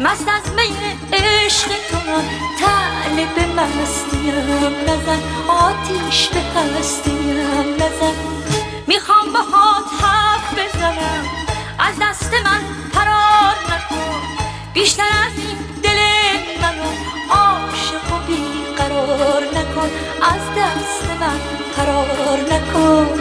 مست از می عشق تو طالب مستیم نزن آتیش به هستیم نزن میخوام باهات حرف بزنم از دست من فرار نکن بیشتر از این دل منو عاشق و بیقرار نکن از دست من فرار نکن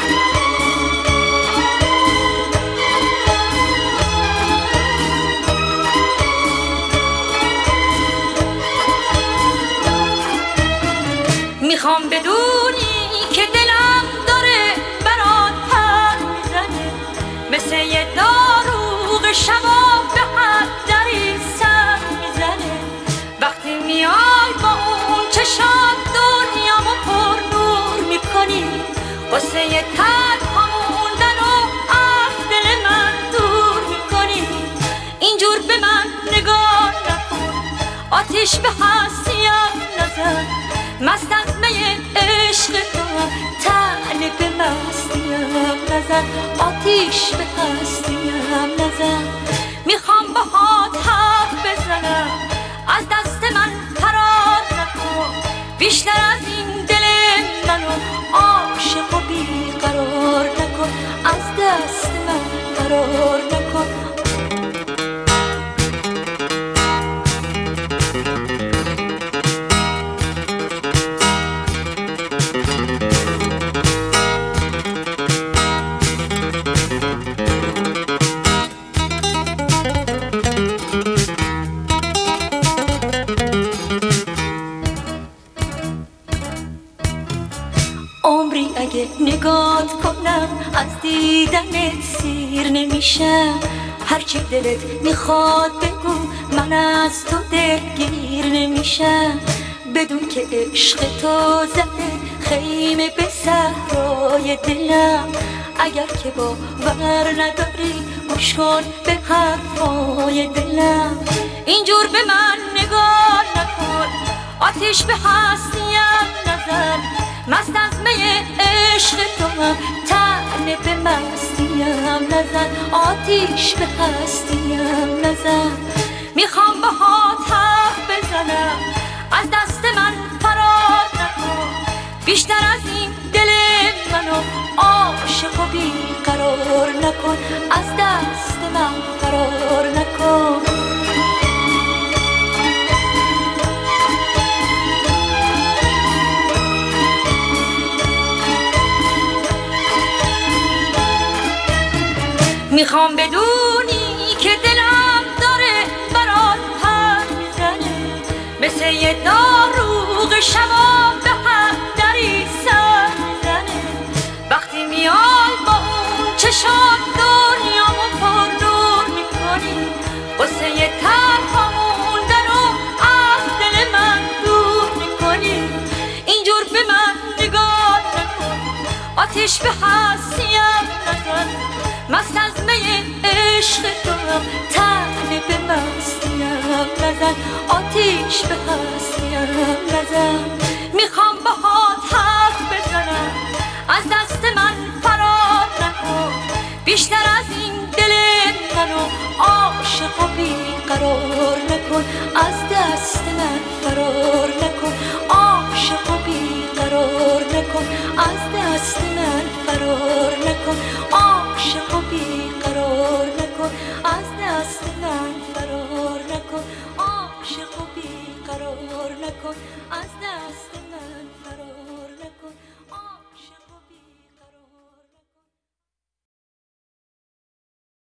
میخوام بدونی که دلم داره برات پر میزنه مثل یه داروغ شبا به هر دری سر میزنه وقتی میای با اون چشات دنیامو پر نور میکنی واسه یه تنها موندن و از دل من دور میکنی اینجور به من نگاه نکن آتیش به هستیم نزن مست از می عشق تو طالب مستیم نزن آتیش به هستیم نزن میخوام باهات حرف بزنم از دست من فرار نکن بیشتر از این دل منو عاشق و بیقرار نکن از دست من فرار نکن عمری اگه نگات کنم از دیدنت سیر نمیشم هرچی دلت میخواد بگو من از تو دلگیر نمیشم بدون که عشق تو زده خیمه به صحرای دلم اگر که باور نداری گوش کن به حرفای دلم اینجور به من نگاه نکن آتیش به هستیم نزن مست از می عشق تو طالب مستیم نزن آتیش به هستیم نزن میخوام باهات حرف بزنم از دست من فرار نکن بیشتر از این دل منو عاشق و بیقرار نکن از دست من فرار نکن میخوام بدونی که دلم داره برات پر میزنه مثل یه داروغ شبا به هر دری سر میزنه وقتی میای با اون چشات دنیامو پر نور میکنی واسه یه تنها موندن و از دل من دور میکنی اینجور به من نگاه نکن آتیش به هستیم نزن مست از می عشق تو طالب مستیم نزن آتیش به هستیم نزن میخوام باهات حرف بزنم از دست من فرار نکن بیشتر از این دل منو عاشق و بیقرار نکن از دست من فرار نکن عاشق و بیقرار نکن از دست من فرار نکن عاشق و بیقرار نکن از دست من فرار نکن عاشق و بیقرار نکن از دست